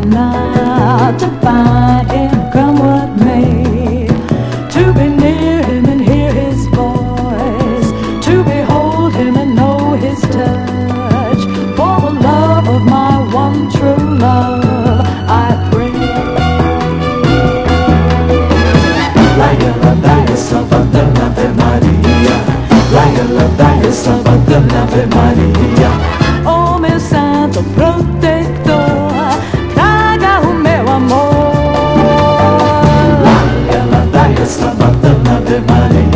not to find him, come what may, to be near him and hear his voice, to behold him and know his touch. For the love of my one true love, I pray. Laia, Salvador, Ave Maria. Laia, Salvador, Ave Maria. Oh, meu santo protetor, traga o meu amor. Laia, Salvador, Ave Maria.